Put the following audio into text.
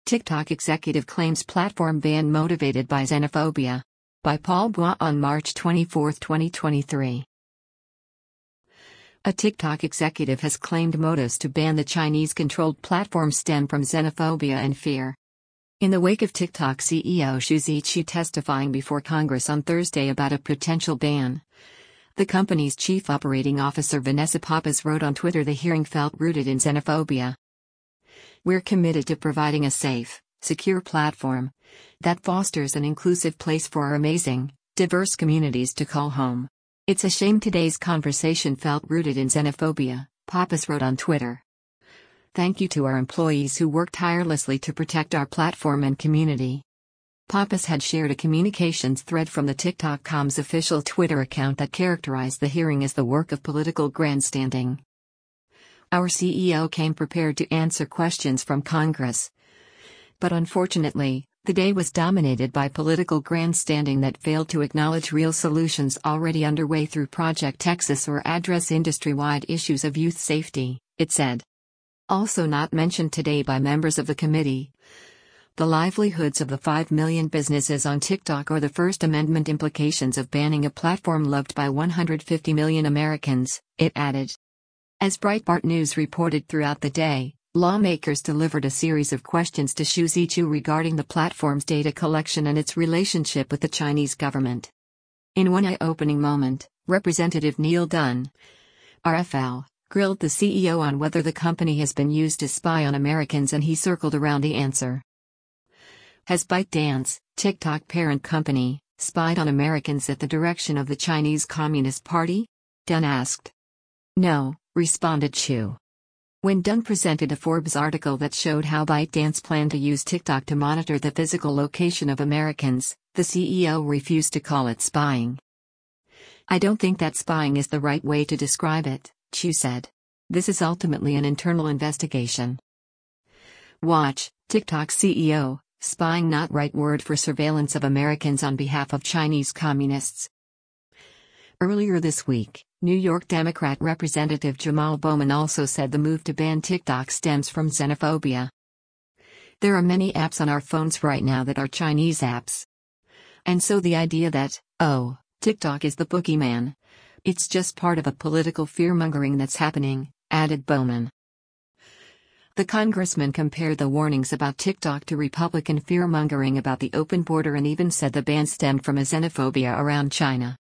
TikTok executive claims platform ban motivated by xenophobia. By Paul Bois on March 24, 2023. A TikTok executive has claimed motives to ban the Chinese-controlled platform stem from xenophobia and fear. In the wake of TikTok CEO Xu Zhiqiu testifying before Congress on Thursday about a potential ban, the company's chief operating officer Vanessa Pappas wrote on Twitter the hearing felt rooted in xenophobia. "We're committed to providing a safe, secure platform that fosters an inclusive place for our amazing, diverse communities to call home. It's a shame today's conversation felt rooted in xenophobia," Pappas wrote on Twitter. "Thank you to our employees who work tirelessly to protect our platform and community." Pappas had shared a communications thread from the TikTok.com's official Twitter account that characterized the hearing as the work of political grandstanding. "Our CEO came prepared to answer questions from Congress. But unfortunately, the day was dominated by political grandstanding that failed to acknowledge real solutions already underway through Project Texas or address industry-wide issues of youth safety," it said. Also not mentioned today by members of the committee: the livelihoods of the 5 million businesses on TikTok or the First Amendment implications of banning a platform loved by 150 million Americans, it added. As Breitbart News reported throughout the day, lawmakers delivered a series of questions to Xu Zhiqiu regarding the platform's data collection and its relationship with the Chinese government. In one eye-opening moment, Representative Neil Dunn, RFL, grilled the CEO on whether the company has been used to spy on Americans, and he circled around the answer. "Has ByteDance, TikTok parent company, spied on Americans at the direction of the Chinese Communist Party?" Dunn asked. "No," responded Xu. When Dunn presented a Forbes article that showed how ByteDance planned to use TikTok to monitor the physical location of Americans, the CEO refused to call it spying. "I don't think that spying is the right way to describe it," Xu said. "This is ultimately an internal investigation." Watch, TikTok CEO, spying not right word for surveillance of Americans on behalf of Chinese communists. Earlier this week, New York Democrat Representative Jamal Bowman also said the move to ban TikTok stems from xenophobia. "There are many apps on our phones right now that are Chinese apps. And so the idea that, oh, TikTok is the boogeyman, it's just part of a political fear-mongering that's happening," added Bowman. The congressman compared the warnings about TikTok to Republican fear-mongering about the open border and even said the ban stemmed from a xenophobia around China.